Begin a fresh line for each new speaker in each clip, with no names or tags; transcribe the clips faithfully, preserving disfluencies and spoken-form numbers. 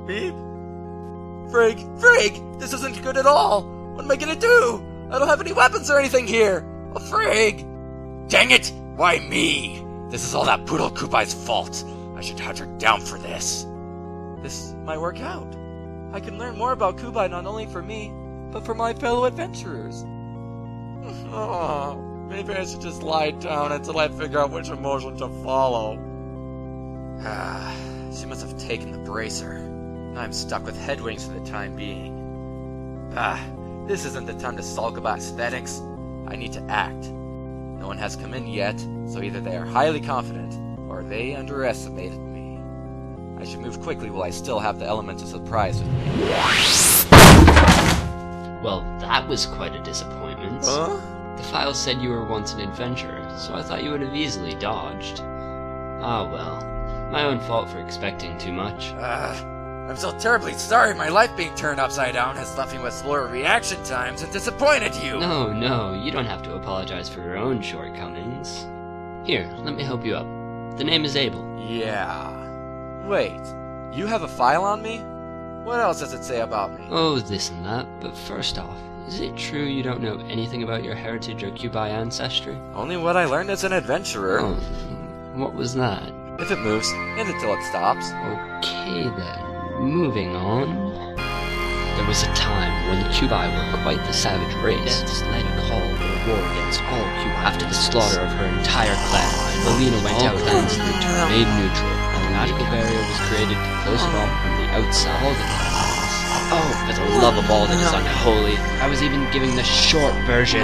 Beep. Frig, frig! This isn't good at all! What am I gonna do? I don't have any weapons or anything here! Oh, frig! Dang it! Why me? This is all that Poodle Kubai's fault. I should hunt her down for this. This might work out. I can learn more about Kubai not only for me, but for my fellow adventurers. Oh, maybe I should just lie down until I figure out which emotion to follow. Ah, she must have taken the bracer. Now I'm stuck with headwings for the time being. Ah, this isn't the time to sulk about aesthetics. I need to act. No one has come in yet, so either they are highly confident, or they underestimated me. I should move quickly while I still have the element of surprise with me.
Well, that was quite a disappointment.
Huh?
The file said you were once an adventurer, so I thought you would have easily dodged. Ah well, my own fault for expecting too much.
Ah. I'm so terribly sorry my life being turned upside down has left me with slower reaction times and disappointed you!
No, no, you don't have to apologize for your own shortcomings. Here, let me help you up. The name is Abel.
Yeah. Wait, you have a file on me? What else does it say about me?
Oh, this and that, but first off, is it true you don't know anything about your heritage or Kubai ancestry?
Only what I learned as an adventurer.
Oh, what was that?
If it moves, hit it till it stops.
Okay then. Moving on. There was a time when the Kubai were quite the savage race. Death's led a call for a war against all Kubai. After the slaughter of her entire clan, Alina went out lands to turn made neutral, and a magical barrier was created to close it off from the outside. All the clans. Oh, for the love of all that is unholy! I was even giving the short version.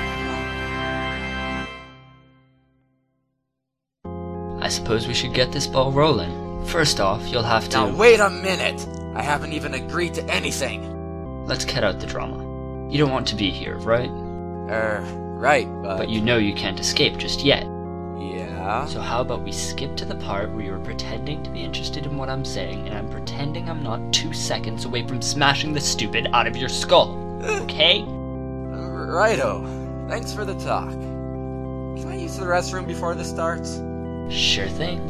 I suppose we should get this ball rolling. First off, you'll have to...
Now wait a minute! I haven't even agreed to anything!
Let's cut out the drama. You don't want to be here, right?
Er, right, but...
But you know you can't escape just yet.
Yeah?
So how about we skip to the part where you're pretending to be interested in what I'm saying, and I'm pretending I'm not two seconds away from smashing the stupid out of your skull. Okay?
Righto. Thanks for the talk. Can I use the restroom before this starts?
Sure thing.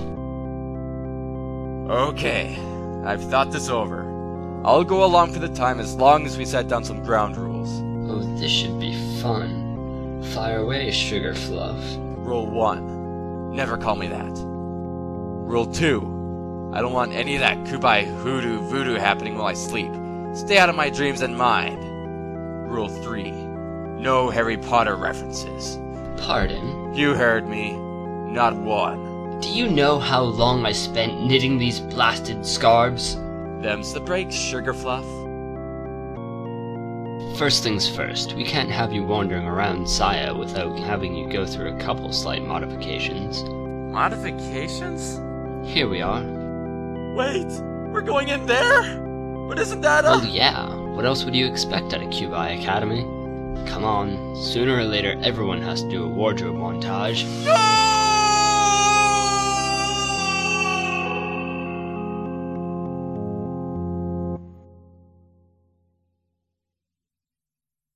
Okay, I've thought this over. I'll go along for the time as long as we set down some ground rules.
Oh, this should be fun. Fire away, Sugar Fluff.
Rule one. Never call me that. Rule two. I don't want any of that Kubai hoodoo voodoo happening while I sleep. Stay out of my dreams and mind. Rule three. No Harry Potter references.
Pardon?
You heard me. Not one.
Do you know how long I spent knitting these blasted scarves?
Them's the breaks, Sugar Fluff.
First things first, we can't have you wandering around Saya without having you go through a couple slight modifications.
Modifications?
Here we are.
Wait, we're going in there? But isn't that a...
Oh yeah, what else would you expect at a Kubai Academy? Come on, sooner or later everyone has to do a wardrobe montage.
No!